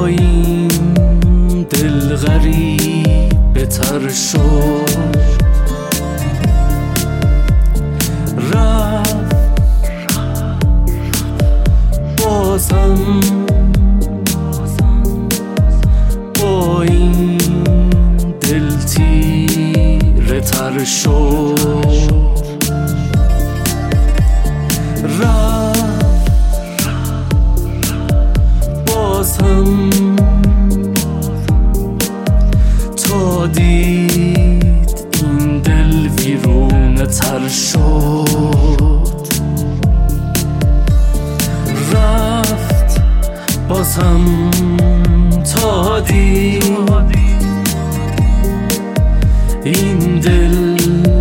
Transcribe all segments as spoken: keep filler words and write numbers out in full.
این دل غریب تر شد، رفت بازم با این دل تیره تر شد، رفت بازم تا دید این دل ویرونه تر شد، رفت بازم تا دید این دل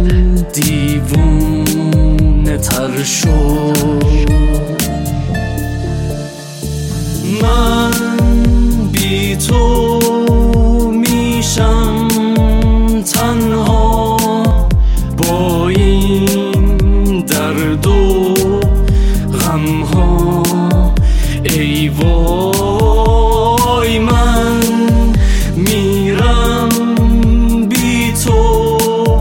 دیوونه تر شد. من بی تو میشم تنها با این درد و غم ها، ای وای من میرم بی تو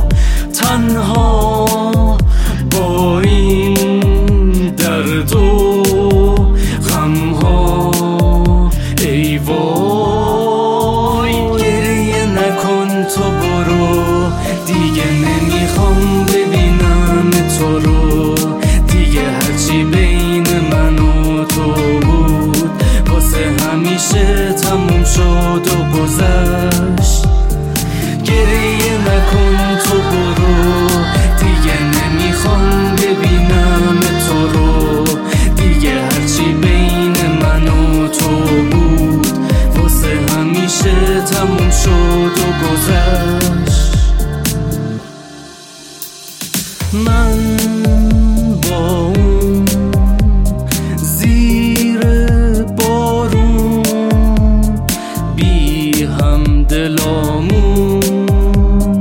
تنها با این درد و غم ها، ای وای. گریه نکن تو برو، دیگه نمیخوام ببینم تو رو، دیگه هرچی بین من و تو بود واسه همیشه تموم شد و گذشت. گریه نکن تو برو، دیگه نمیخوام ببینم تو رو، دیگه هرچی بین من و تو بود واسه همیشه تموم شد و گذشت. من با اون زیر بارون بی هم دلامون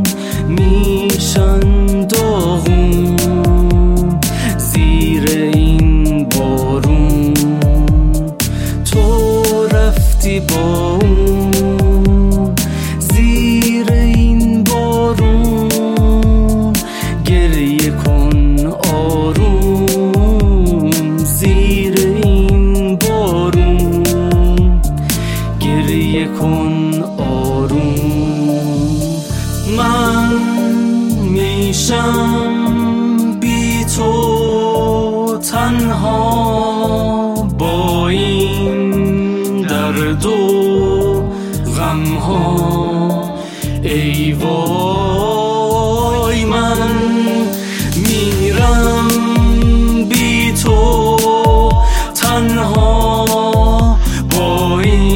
میشن داغون، زیر این بارون تو رفتی با اون، زیر این بارون گریه کن آروم، زیر این بارون گریه کن آروم. من میشم بی تو تنها با این درد و غم ها، ای وای من میرم بی تو تنها با این